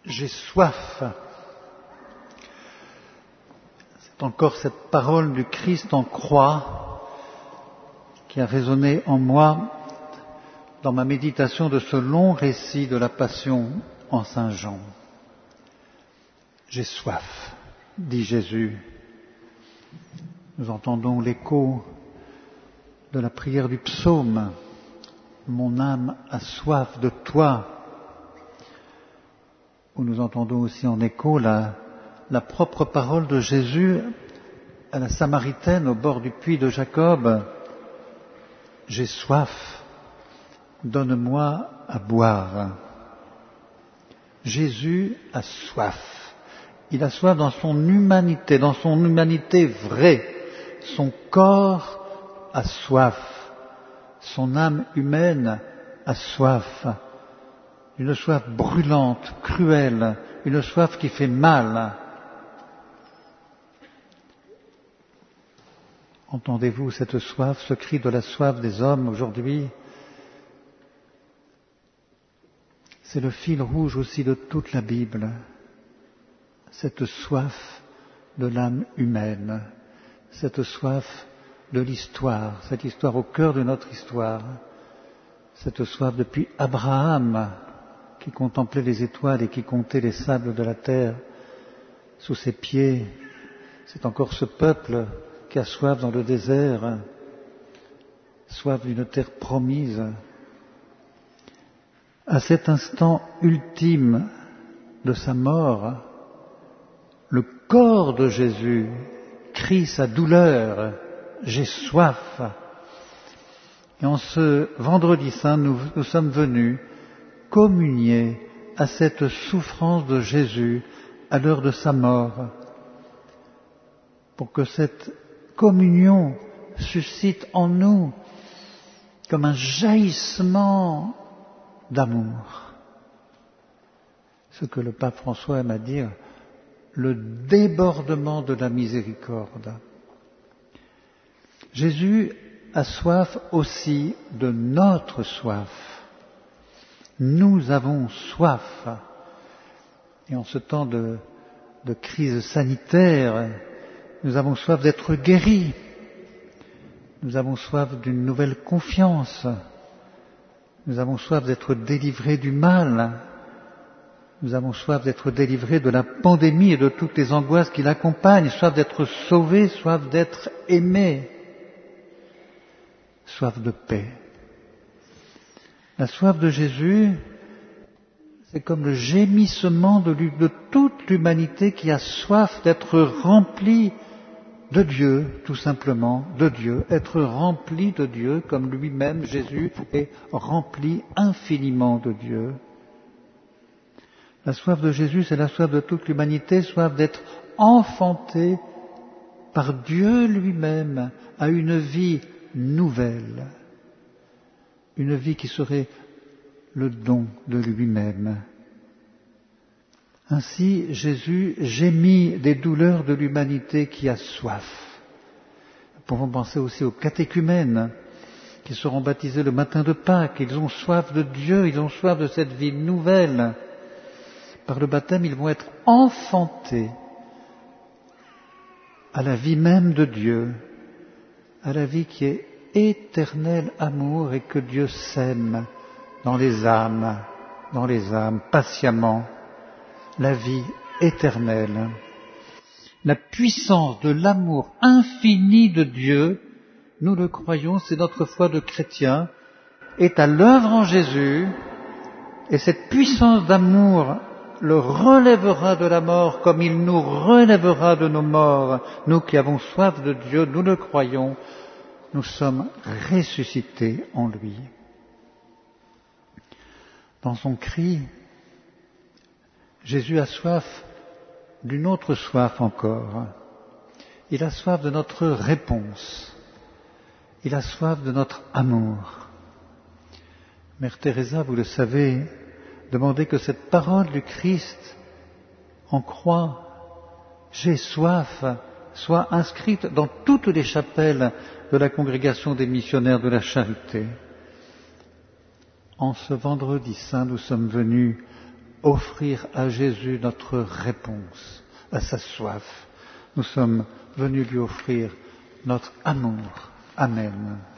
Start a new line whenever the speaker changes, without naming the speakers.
J'ai soif. C'est encore cette parole du Christ en croix qui a résonné en moi dans ma méditation de ce long récit de la Passion en Saint Jean. J'ai soif, dit Jésus. Nous entendons l'écho de la prière du psaume. Mon âme a soif de toi. Où nous entendons aussi en écho la propre parole de Jésus à la Samaritaine au bord du puits de Jacob. J'ai soif, donne-moi à boire. Jésus a soif. Il a soif dans son humanité vraie. Son corps a soif. Son âme humaine a soif. Une soif brûlante, cruelle, une soif qui fait mal. Entendez-vous cette soif, ce cri de la soif des hommes aujourd'hui? C'est le fil rouge aussi de toute la Bible, cette soif de l'âme humaine, cette soif de l'histoire, cette histoire au cœur de notre histoire, cette soif depuis Abraham, qui contemplait les étoiles et qui comptait les sables de la terre sous ses pieds. C'est encore ce peuple qui a soif dans le désert, soif d'une terre promise. À cet instant ultime de sa mort, le corps de Jésus crie sa douleur, j'ai soif. Et en ce vendredi saint, nous sommes venus communier à cette souffrance de Jésus à l'heure de sa mort, pour que cette communion suscite en nous comme un jaillissement d'amour. Ce que le pape François aime à dire, le débordement de la miséricorde. Jésus a soif aussi de notre soif. Nous avons soif. Et en ce temps de crise sanitaire, nous avons soif d'être guéris. Nous avons soif d'une nouvelle confiance. Nous avons soif d'être délivrés du mal. Nous avons soif d'être délivrés de la pandémie et de toutes les angoisses qui l'accompagnent. Soif d'être sauvés, soif d'être aimés. Soif de paix. La soif de Jésus, c'est comme le gémissement de toute l'humanité qui a soif d'être remplie de Dieu, tout simplement, de Dieu, être rempli de Dieu comme lui-même, Jésus, est rempli infiniment de Dieu. La soif de Jésus, c'est la soif de toute l'humanité, soif d'être enfanté par Dieu lui-même à une vie nouvelle, une vie qui serait le don de lui-même. Ainsi, Jésus gémit des douleurs de l'humanité qui a soif. Nous pouvons penser aussi aux catéchumènes qui seront baptisés le matin de Pâques. Ils ont soif de Dieu, ils ont soif de cette vie nouvelle. Par le baptême, ils vont être enfantés à la vie même de Dieu, à la vie qui est éternel amour et que Dieu sème dans les âmes, patiemment, la vie éternelle. La puissance de l'amour infini de Dieu, nous le croyons, c'est notre foi de chrétien, est à l'œuvre en Jésus, et cette puissance d'amour le relèvera de la mort comme il nous relèvera de nos morts. Nous qui avons soif de Dieu, nous le croyons, nous sommes ressuscités en lui. Dans son cri, Jésus a soif d'une autre soif encore. Il a soif de notre réponse. Il a soif de notre amour. Mère Teresa, vous le savez, demandait que cette parole du Christ en croix, j'ai soif, soit inscrite dans toutes les chapelles de la congrégation des missionnaires de la charité. En ce vendredi saint, nous sommes venus offrir à Jésus notre réponse à sa soif. Nous sommes venus lui offrir notre amour. Amen.